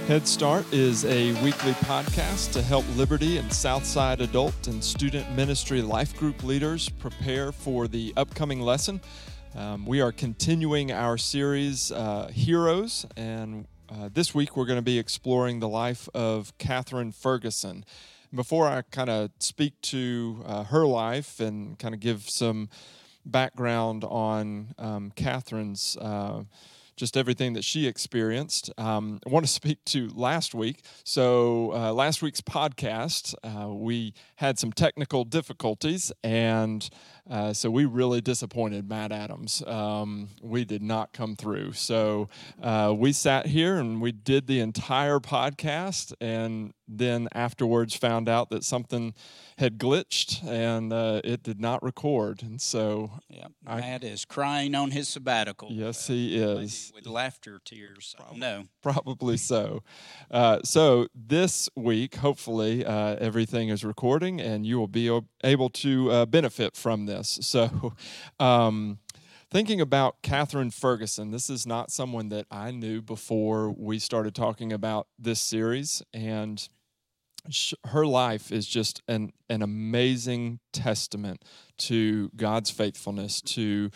Head Start is a weekly podcast to help Liberty and Southside adult and student ministry life group leaders prepare for the upcoming lesson. We are continuing our series, Heroes, and this week we're going to be exploring the life of Catherine Ferguson. Before I kind of speak to her life and kind of give some background on Catherine's just everything that she experienced. I want to speak to last week. So last week's podcast, we had some technical difficulties, and so we really disappointed Matt Adams. We did not come through. So we sat here and we did the entire podcast, and then afterwards found out that something had glitched and it did not record. And so Matt is crying on his sabbatical. Yes, he is. With laughter tears. No. Probably so. So this week, hopefully, everything is recording and you will be able to benefit from this. So thinking about Catherine Ferguson, this is not someone that I knew before we started talking about this series, and her life is just an amazing testament to God's faithfulness to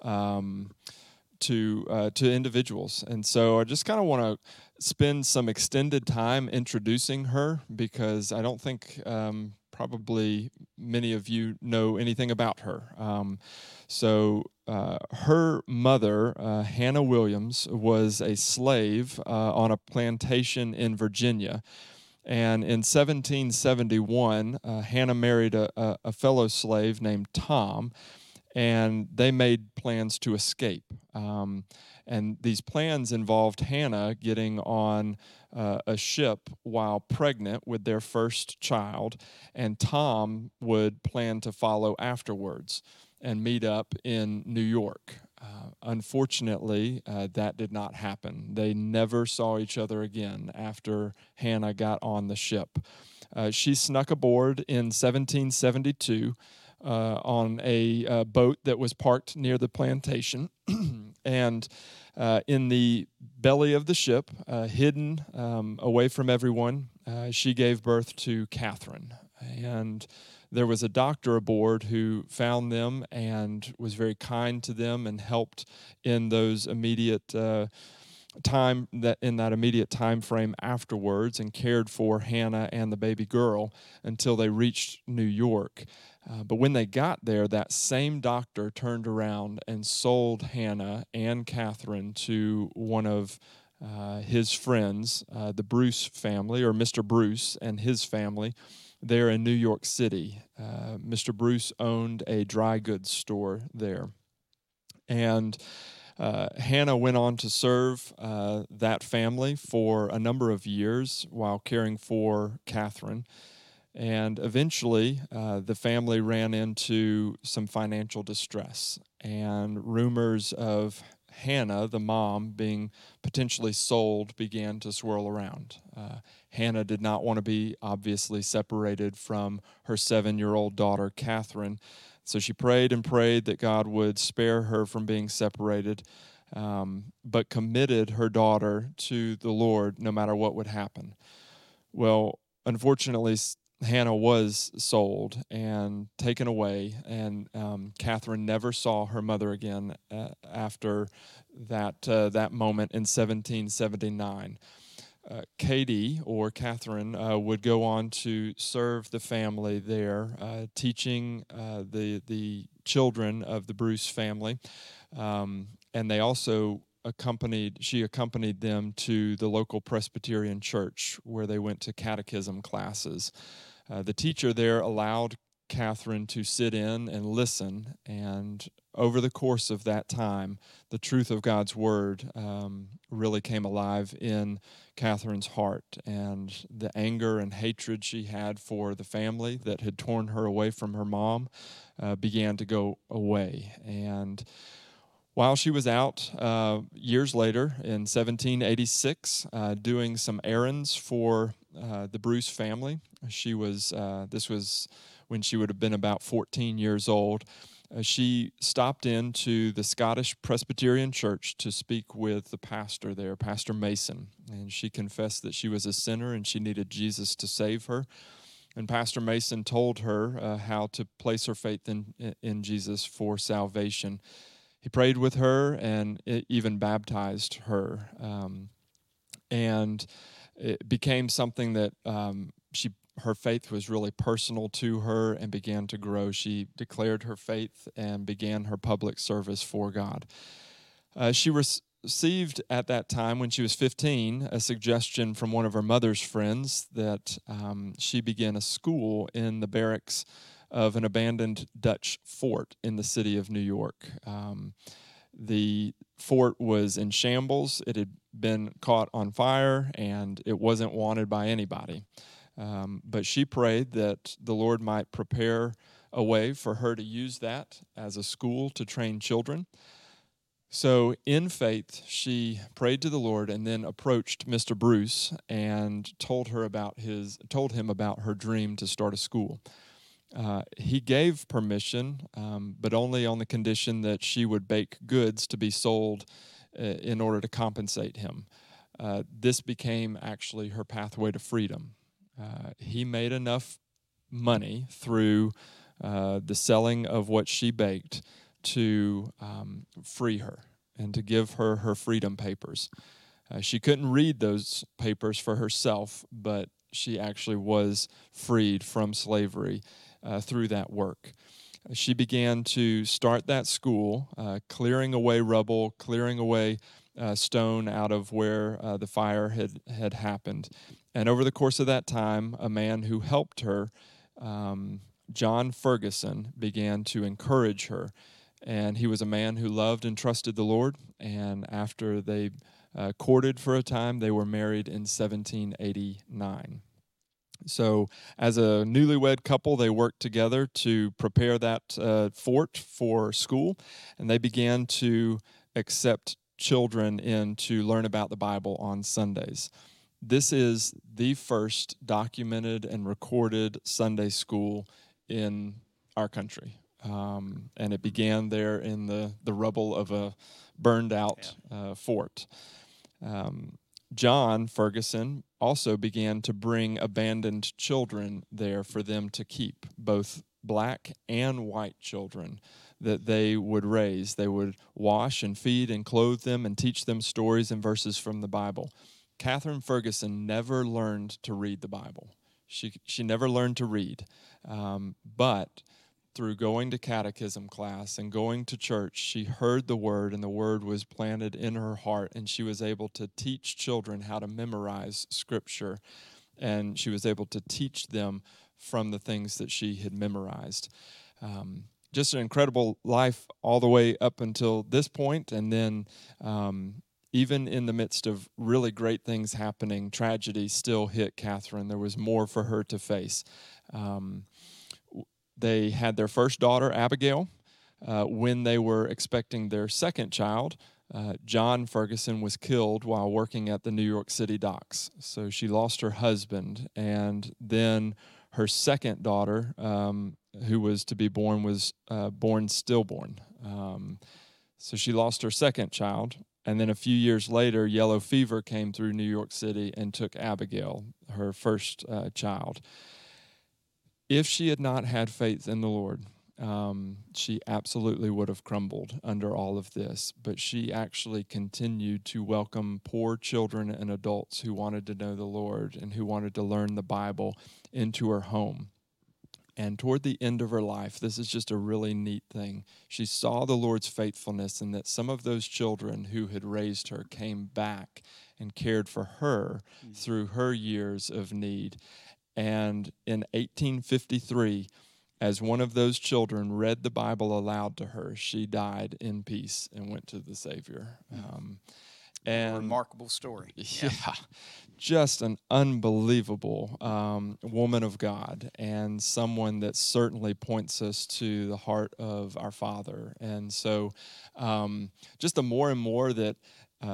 individuals. And so I just kind of want to spend some extended time introducing her, because I don't think probably many of you know anything about her. Her mother, Hannah Williams, was a slave on a plantation in Virginia. And in 1771, Hannah married a fellow slave named Tom, and they made plans to escape. And these plans involved Hannah getting on a ship while pregnant with their first child, and Tom would plan to follow afterwards and meet up in New York. Unfortunately, that did not happen. They never saw each other again after Hannah got on the ship. She snuck aboard in 1772 on a boat that was parked near the plantation, and in the belly of the ship, hidden away from everyone, she gave birth to Catherine. And there was a doctor aboard who found them and was very kind to them and helped in those immediate time frame afterwards, and cared for Hannah and the baby girl until they reached New York. But when they got there, that same doctor turned around and sold Hannah and Catherine to one of his friends, the Bruce family, or Mr. Bruce and his family, there in New York City. Mr. Bruce owned a dry goods store there. And Hannah went on to serve that family for a number of years while caring for Catherine. And eventually, the family ran into some financial distress, and rumors of Hannah, the mom, being potentially sold began to swirl around. Hannah did not want to be obviously separated from her 7-year-old daughter, Catherine, so she prayed and prayed that God would spare her from being separated, but committed her daughter to the Lord no matter what would happen. Well, unfortunately, Hannah was sold and taken away, and Catherine never saw her mother again after that moment in 1779. Katie, or Catherine, would go on to serve the family there, teaching the children of the Bruce family, and they also she accompanied them to the local Presbyterian church where they went to catechism classes. The teacher there allowed Catherine to sit in and listen, and over the course of that time, the truth of God's word really came alive in Catherine's heart, and the anger and hatred she had for the family that had torn her away from her mom began to go away. And while she was out years later in 1786 doing some errands for the Bruce family, this was when she would have been about 14 years old, She stopped into the Scottish Presbyterian Church to speak with the pastor there, Pastor Mason, and she confessed that she was a sinner and she needed Jesus to save her. And Pastor Mason told her how to place her faith in Jesus for salvation. He prayed with her and even baptized her. And it became something that her faith was really personal to her and began to grow. She declared her faith and began her public service for God. She received at that time, when she was 15, a suggestion from one of her mother's friends that she begin a school in the barracks of an abandoned Dutch fort in the city of New York. The fort was in shambles. It had been caught on fire, and it wasn't wanted by anybody. But she prayed that the Lord might prepare a way for her to use that as a school to train children. So in faith, she prayed to the Lord and then approached Mr. Bruce and told him about her dream to start a school. He gave permission, but only on the condition that she would bake goods to be sold in order to compensate him. This became actually her pathway to freedom. He made enough money through the selling of what she baked to free her and to give her her freedom papers. She couldn't read those papers for herself, but she actually was freed from slavery through that work. She began to start that school, clearing away rubble, clearing away stone out of where the fire had happened. And over the course of that time, a man who helped her, John Ferguson, began to encourage her. And he was a man who loved and trusted the Lord. And after they courted for a time, they were married in 1789. So as a newlywed couple, they worked together to prepare that fort for school, and they began to accept children in to learn about the Bible on Sundays. This is the first documented and recorded Sunday school in our country. And it began there in the rubble of a burned out fort. John Ferguson also began to bring abandoned children there for them to keep, both black and white children that they would raise. They would wash and feed and clothe them and teach them stories and verses from the Bible. Catherine Ferguson never learned to read the Bible. She never learned to read, but through going to catechism class and going to church, she heard the word, and the word was planted in her heart, and she was able to teach children how to memorize Scripture, and she was able to teach them from the things that she had memorized. Just an incredible life all the way up until this point, and then even in the midst of really great things happening, tragedy still hit Catherine. There was more for her to face. They had their first daughter, Abigail. When they were expecting their second child, John Ferguson was killed while working at the New York City docks. So she lost her husband, and then her second daughter, who was to be born, was born stillborn. So she lost her second child, and then a few years later, yellow fever came through New York City and took Abigail, her first child. If she had not had faith in the Lord, she absolutely would have crumbled under all of this. But she actually continued to welcome poor children and adults who wanted to know the Lord and who wanted to learn the Bible into her home. And toward the end of her life, this is just a really neat thing. She saw the Lord's faithfulness, and that some of those children who had raised her came back and cared for her through her years of need. And in 1853, as one of those children read the Bible aloud to her, she died in peace and went to the Savior. And a remarkable story. Yeah, just an unbelievable woman of God, and someone that certainly points us to the heart of our Father. And so just the more and more that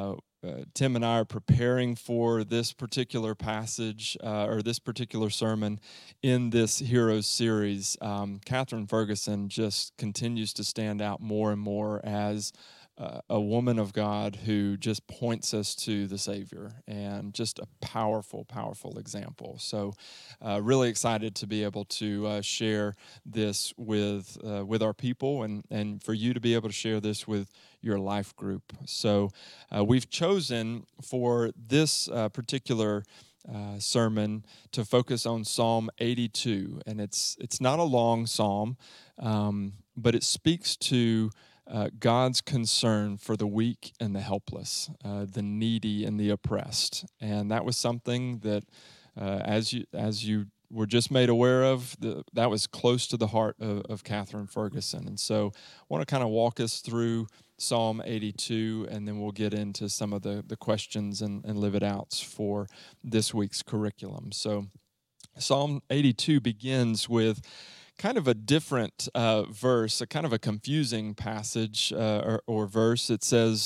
Tim and I are preparing for this particular passage or this particular sermon in this Heroes series, Catherine Ferguson just continues to stand out more and more as a woman of God who just points us to the Savior, and just a powerful, powerful example. So really excited to be able to share this with our people, and for you to be able to share this with your life group. So we've chosen for this particular sermon to focus on Psalm 82, and it's not a long psalm, but it speaks to God's concern for the weak and the helpless, the needy and the oppressed. And that was something that, as you were just made aware of, that was close to the heart of Catherine Ferguson. And so I want to kind of walk us through Psalm 82, and then we'll get into some of the questions and live it outs for this week's curriculum. So Psalm 82 begins with kind of a different verse, a kind of a confusing passage or verse. It says,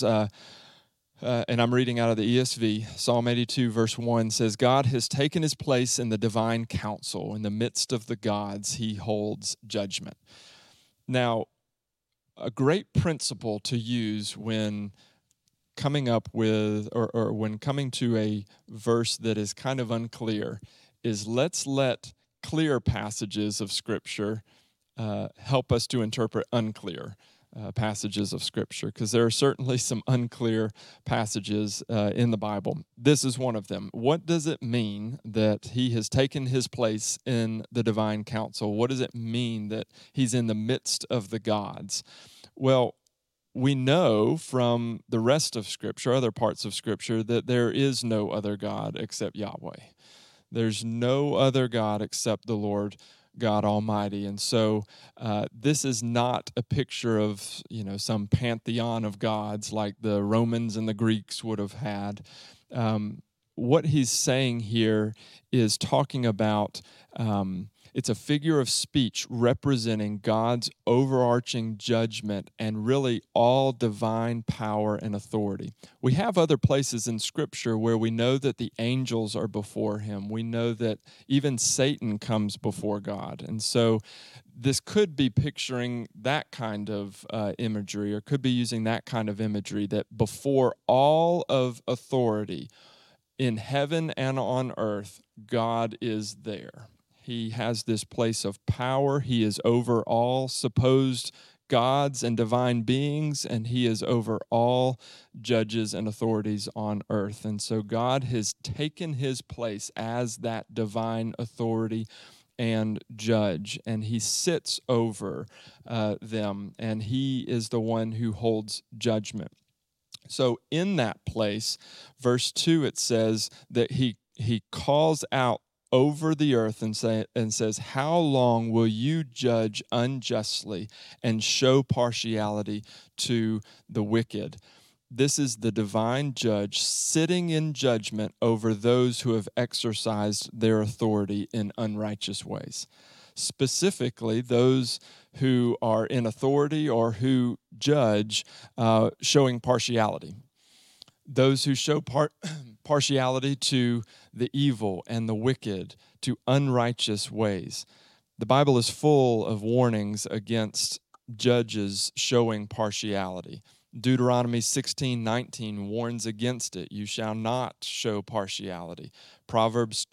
and I'm reading out of the ESV, Psalm 82 verse 1 says, God has taken his place in the divine council. In the midst of the gods, he holds judgment. Now, a great principle to use when coming up with, or when coming to a verse that is kind of unclear, is let's let clear passages of Scripture help us to interpret unclear passages of Scripture, because there are certainly some unclear passages in the Bible. This is one of them. What does it mean that he has taken his place in the divine council? What does it mean that he's in the midst of the gods? Well, we know from the rest of Scripture, other parts of Scripture, that there is no other God except Yahweh. There's no other God except the Lord God Almighty. And so this is not a picture of, some pantheon of gods like the Romans and the Greeks would have had. What he's saying here is talking about it's a figure of speech representing God's overarching judgment and really all divine power and authority. We have other places in Scripture where we know that the angels are before him. We know that even Satan comes before God. And so this could be picturing that kind of imagery, or could be using that kind of imagery, that before all of authority in heaven and on earth, God is there. He has this place of power. He is over all supposed gods and divine beings, and he is over all judges and authorities on earth. And so God has taken his place as that divine authority and judge, and he sits over them, and he is the one who holds judgment. So in that place, verse 2, it says that he calls out over the earth and says, how long will you judge unjustly and show partiality to the wicked? This is the divine judge sitting in judgment over those who have exercised their authority in unrighteous ways. Specifically, those who are in authority or who judge showing partiality. Those who show partiality to the evil and the wicked, to unrighteous ways. The Bible is full of warnings against judges showing partiality. Deuteronomy 16:19 warns against it. You shall not show partiality. Proverbs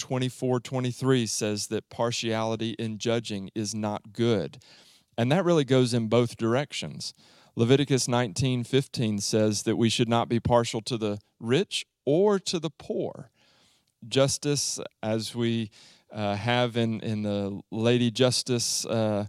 24:23 says that partiality in judging is not good. And that really goes in both directions. Leviticus 19:15 says that we should not be partial to the rich or to the poor. Justice, as we have in the Lady Justice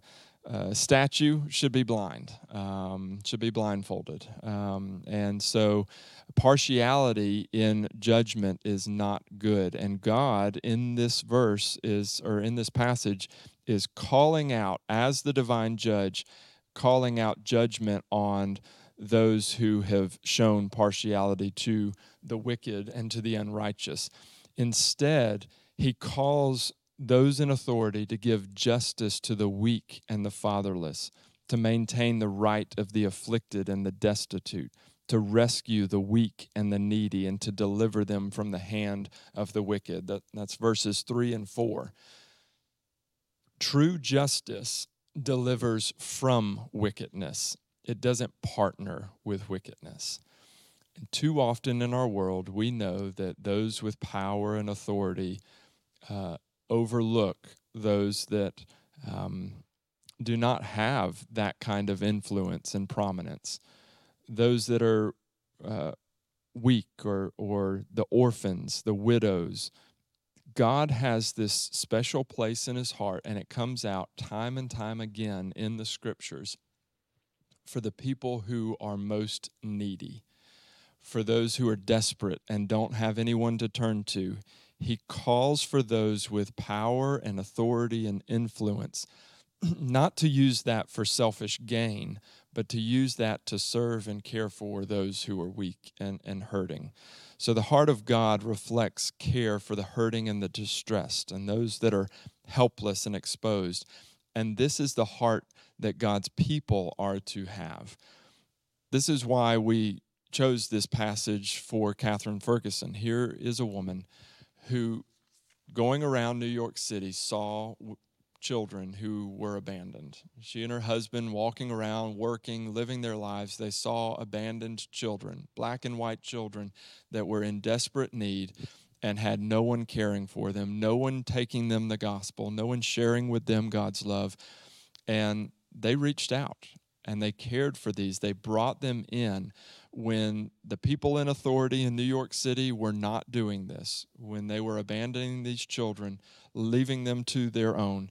statue, should be blind, should be blindfolded. And so partiality in judgment is not good. And God in this verse in this passage is calling out, as the divine judge, calling out judgment on those who have shown partiality to the wicked and to the unrighteous. Instead, he calls those in authority to give justice to the weak and the fatherless, to maintain the right of the afflicted and the destitute, to rescue the weak and the needy and to deliver them from the hand of the wicked. That's verses 3 and 4. True justice delivers from wickedness. It doesn't partner with wickedness. And too often in our world, we know that those with power and authority overlook those that do not have that kind of influence and prominence. Those that are weak or the orphans, the widows. God has this special place in his heart, and it comes out time and time again in the scriptures for the people who are most needy, for those who are desperate and don't have anyone to turn to. He calls for those with power and authority and influence, not to use that for selfish gain, but to use that to serve and care for those who are weak and hurting. So the heart of God reflects care for the hurting and the distressed and those that are helpless and exposed. And this is the heart that God's people are to have. This is why we chose this passage for Catherine Ferguson. Here is a woman who, going around New York City, saw children who were abandoned. She and her husband walking around, working, living their lives, they saw abandoned children, black and white children that were in desperate need and had no one caring for them, no one taking them the gospel, no one sharing with them God's love. And they reached out and they cared for these. They brought them in when the people in authority in New York City were not doing this, when they were abandoning these children, leaving them to their own.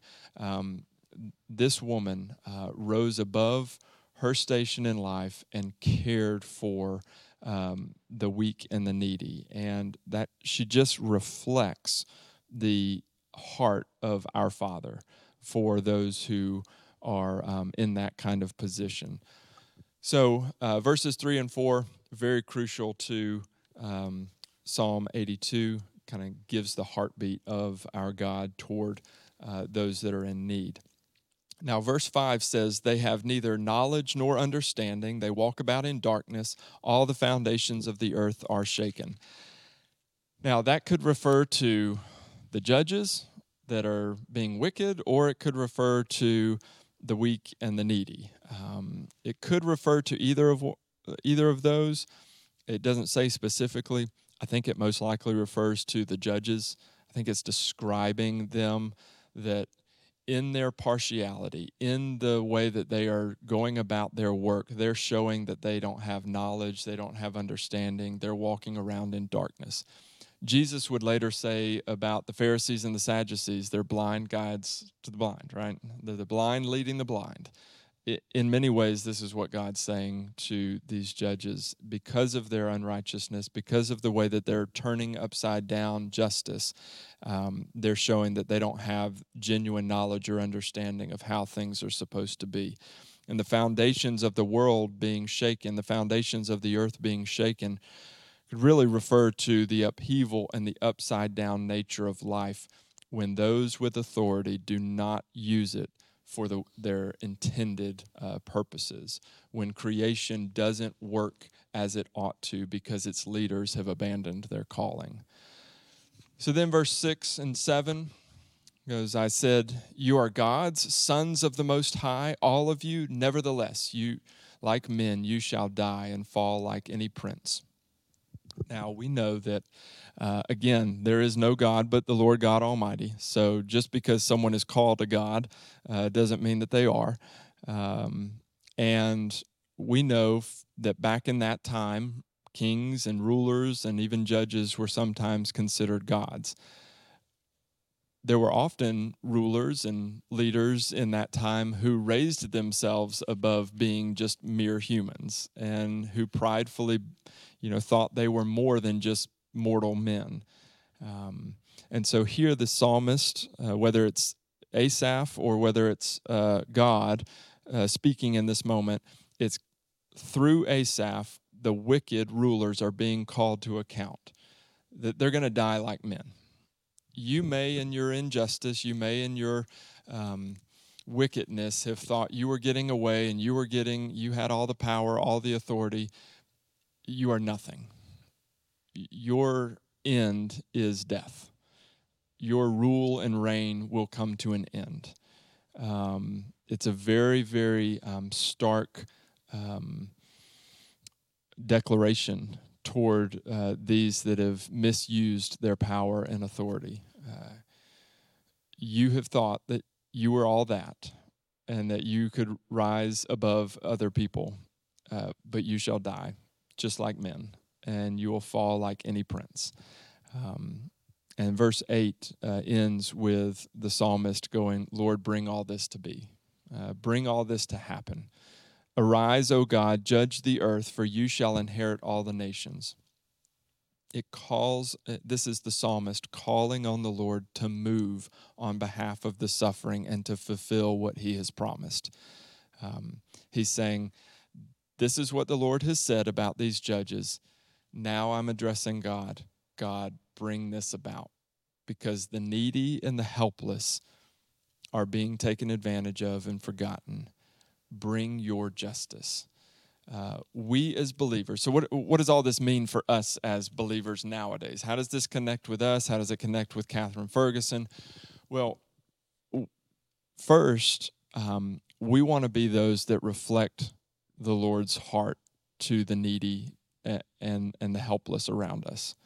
This woman rose above her station in life and cared for the weak and the needy. And that she just reflects the heart of our Father for those who are in that kind of position. So verses 3 and 4, very crucial to Psalm 82, kind of gives the heartbeat of our God toward those that are in need. Now, verse 5 says, they have neither knowledge nor understanding. They walk about in darkness. All the foundations of the earth are shaken. Now, that could refer to the judges that are being wicked, or it could refer to the weak and the needy. It could refer to either of those. It doesn't say specifically. I think it most likely refers to the judges. I think it's describing them, that in their partiality, in the way that they are going about their work, they're showing that they don't have knowledge, they don't have understanding, they're walking around in darkness. Jesus would later say about the Pharisees and the Sadducees, they're blind guides to the blind, right? They're the blind leading the blind. In many ways, this is what God's saying to these judges. Because of their unrighteousness, because of the way that they're turning upside down justice, they're showing that they don't have genuine knowledge or understanding of how things are supposed to be. And the foundations of the world being shaken, the foundations of the earth being shaken, could really refer to the upheaval and the upside down nature of life when those with authority do not use it for their intended purposes, when creation doesn't work as it ought to because its leaders have abandoned their calling. So then verse 6 and 7 goes, I said, you are gods, sons of the Most High, all of you. Nevertheless, you, like men, you shall die and fall like any prince. Now, we know that, again, there is no God but the Lord God Almighty. So just because someone is called a God doesn't mean that they are. And we know that back in that time, kings and rulers and even judges were sometimes considered gods. There were often rulers and leaders in that time who raised themselves above being just mere humans and who pridefully, thought they were more than just mortal men. And so here the psalmist, whether it's Asaph or whether it's God speaking in this moment, it's through Asaph, the wicked rulers are being called to account, that they're going to die like men. You may, in your injustice, you may, in your wickedness, have thought you were getting away and you had all the power, all the authority. you are nothing. Your end is death. Your rule and reign will come to an end. It's a very, very stark declaration toward these that have misused their power and authority. You have thought that you were all that and that you could rise above other people, but you shall die just like men, and you will fall like any prince. And verse 8 ends with the psalmist going, Lord, bring all this to be. Bring all this to happen. Arise, O God, judge the earth, for you shall inherit all the nations. This is the psalmist calling on the Lord to move on behalf of the suffering and to fulfill what he has promised. He's saying, this is what the Lord has said about these judges. Now I'm addressing God. God, bring this about, because the needy and the helpless are being taken advantage of and forgotten. Bring your justice. We as believers, so what does all this mean for us as believers nowadays? How does this connect with us? How does it connect with Catherine Ferguson? Well, first, we want to be those that reflect the Lord's heart to the needy and the helpless around us.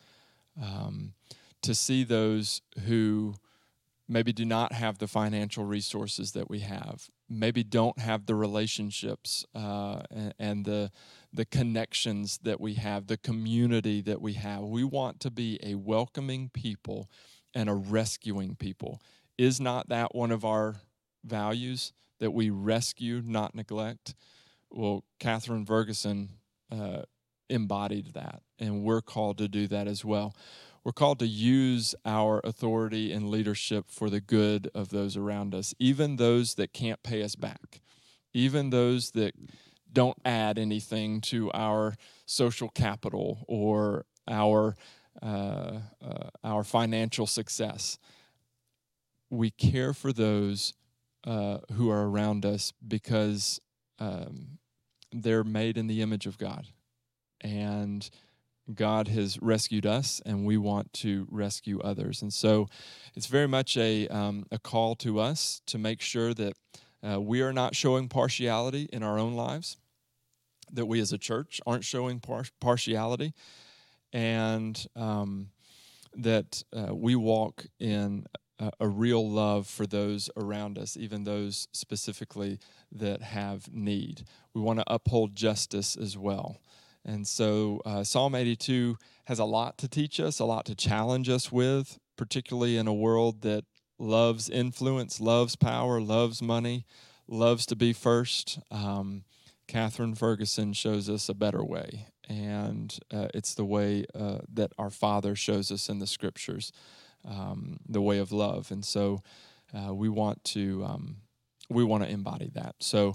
To see those who maybe do not have the financial resources that we have, maybe don't have the relationships and the connections that we have, the community that we have. We want to be a welcoming people and a rescuing people. Is not that one of our values, that we rescue, not neglect? Well, Catherine Ferguson embodied that, and we're called to do that as well. We're called to use our authority and leadership for the good of those around us, even those that can't pay us back, even those that don't add anything to our social capital or our financial success. We care for those who are around us because they're made in the image of God, and God has rescued us, and we want to rescue others. And so it's very much a call to us to make sure that we are not showing partiality in our own lives, that we as a church aren't showing partiality, and that we walk in a real love for those around us, even those specifically that have need. We want to uphold justice as well. And so Psalm 82 has a lot to teach us, a lot to challenge us with, particularly in a world that loves influence, loves power, loves money, loves to be first. Catherine Ferguson shows us a better way, and it's the way that our Father shows us in the Scriptures, the way of love. And so we want to embody that. So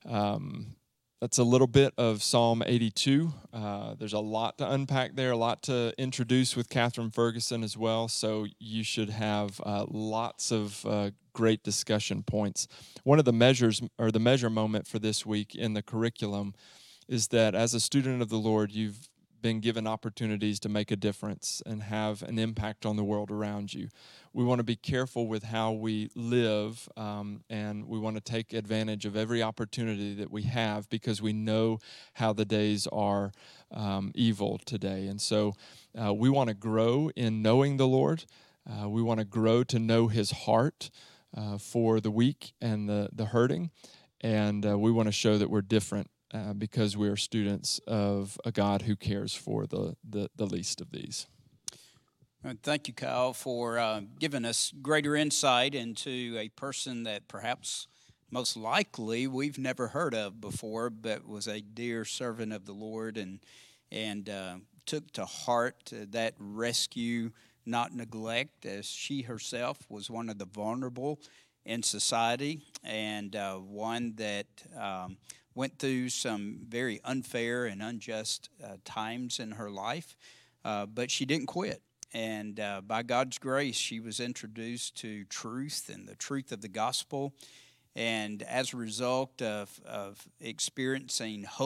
that's a little bit of Psalm 82. There's a lot to unpack there, a lot to introduce with Catherine Ferguson as well. So you should have lots of great discussion points. One of the measures, or the measure moment for this week in the curriculum, is that as a student of the Lord, you've been given opportunities to make a difference and have an impact on the world around you. We want to be careful with how we live, and we want to take advantage of every opportunity that we have, because we know how the days are evil today. And so we want to grow in knowing the Lord. We want to grow to know His heart for the weak and the hurting. And we want to show that we're different because we are students of a God who cares for the least of these. Thank you, Kyle, for giving us greater insight into a person that perhaps most likely we've never heard of before, but was a dear servant of the Lord and took to heart that rescue, not neglect, as she herself was one of the vulnerable in society, and one that went through some very unfair and unjust times in her life, but she didn't quit. And by God's grace, she was introduced to truth and the truth of the gospel. And as a result of experiencing hope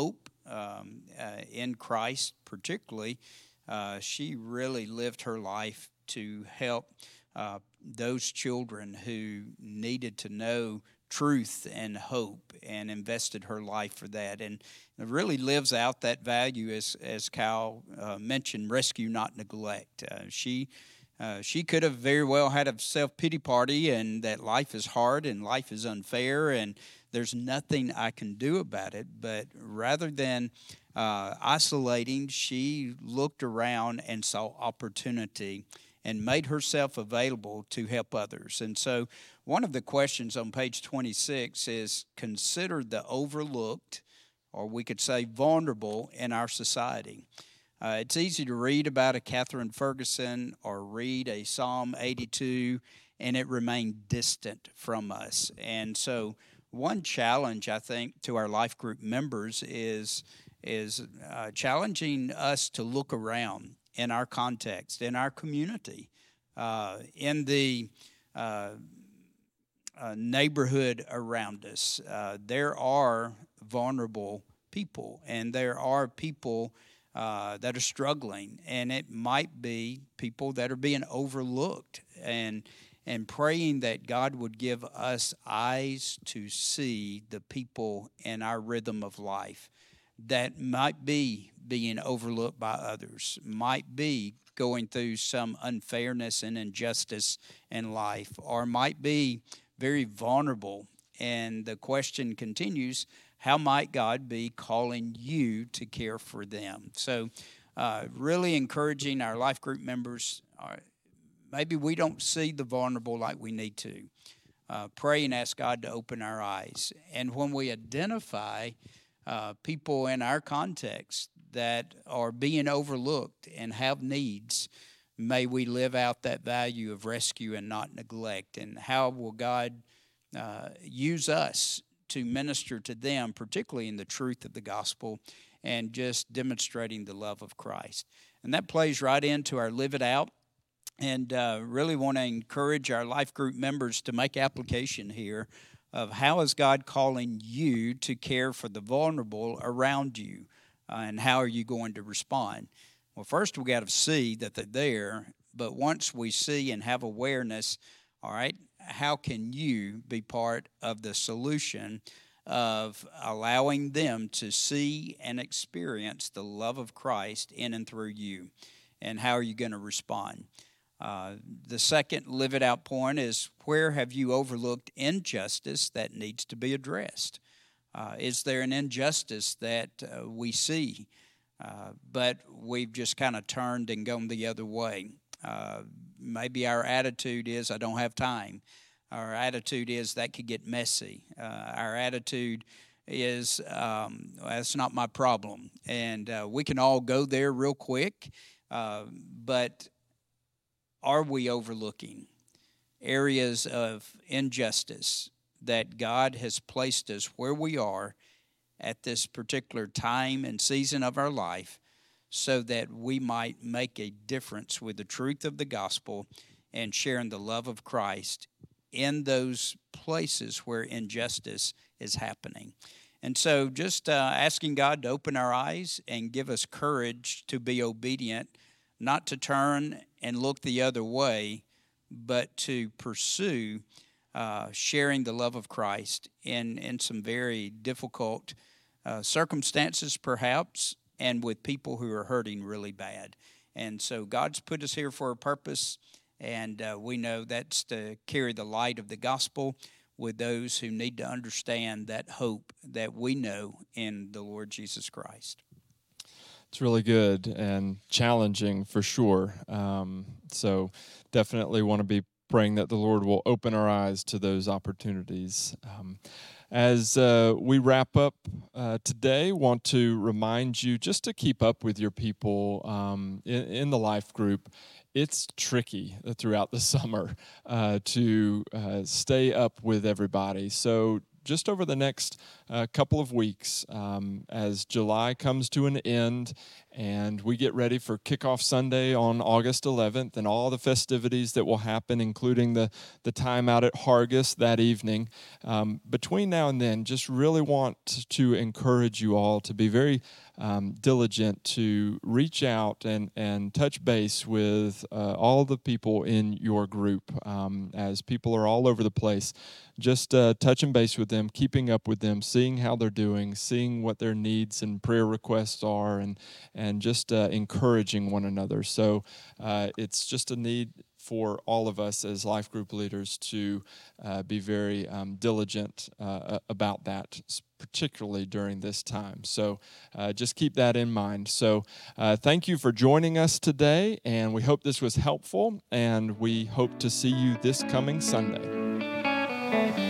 in Christ, particularly, she really lived her life to help those children who needed to know truth and hope, and invested her life for that, and it really lives out that value, as Kyle mentioned, rescue, not neglect. She could have very well had a self-pity party, and that life is hard and life is unfair and there's nothing I can do about it. But rather than isolating, she looked around and saw opportunity and made herself available to help others. And so one of the questions on page 26 is, consider the overlooked, or we could say vulnerable, in our society. It's easy to read about a Catherine Ferguson or read a Psalm 82, and it remained distant from us. And so one challenge, I think, to our life group members is challenging us to look around in our context, in our community, in the neighborhood around us. There are vulnerable people, and there are people that are struggling, and it might be people that are being overlooked, and praying that God would give us eyes to see the people in our rhythm of life that might be being overlooked by others, might be going through some unfairness and injustice in life, or might be very vulnerable. And the question continues, how might God be calling you to care for them? So really encouraging our life group members, maybe we don't see the vulnerable like we need to. Pray and ask God to open our eyes. And when we identify people in our context that are being overlooked and have needs, may we live out that value of rescue and not neglect. And how will God use us to minister to them, particularly in the truth of the gospel and just demonstrating the love of Christ? And that plays right into our Live It Out. And really want to encourage our life group members to make application here of how is God calling you to care for the vulnerable around you, and how are you going to respond? Well, first we got to see that they're there, but once we see and have awareness, all right, how can you be part of the solution of allowing them to see and experience the love of Christ in and through you? And how are you going to respond? The second Live It Out point is, where have you overlooked injustice that needs to be addressed? Is there an injustice that we see, but we've just kind of turned and gone the other way? Maybe our attitude is, I don't have time. Our attitude is, that could get messy. Our attitude is, that's not my problem. And we can all go there real quick, but are we overlooking areas of injustice that God has placed us where we are at this particular time and season of our life, so that we might make a difference with the truth of the gospel and sharing the love of Christ in those places where injustice is happening? And so just asking God to open our eyes and give us courage to be obedient, not to turn and look the other way, but to pursue sharing the love of Christ in some very difficult circumstances, perhaps, and with people who are hurting really bad. And so God's put us here for a purpose, and we know that's to carry the light of the gospel with those who need to understand that hope that we know in the Lord Jesus Christ. It's really good and challenging for sure. So definitely want to be praying that the Lord will open our eyes to those opportunities. As we wrap up today, want to remind you just to keep up with your people in the life group. It's tricky throughout the summer to stay up with everybody. So just over the next couple of weeks, as July comes to an end and we get ready for Kickoff Sunday on August 11th and all the festivities that will happen, including the time out at Hargis that evening. Between now and then, just really want to encourage you all to be very diligent to reach out and touch base with all the people in your group, as people are all over the place. Just touching base with them, keeping up with them, seeing how they're doing, seeing what their needs and prayer requests are, and just encouraging one another. So it's just a need for all of us as life group leaders to be very diligent about that, particularly during this time. So just keep that in mind. So thank you for joining us today, and we hope this was helpful, and we hope to see you this coming Sunday.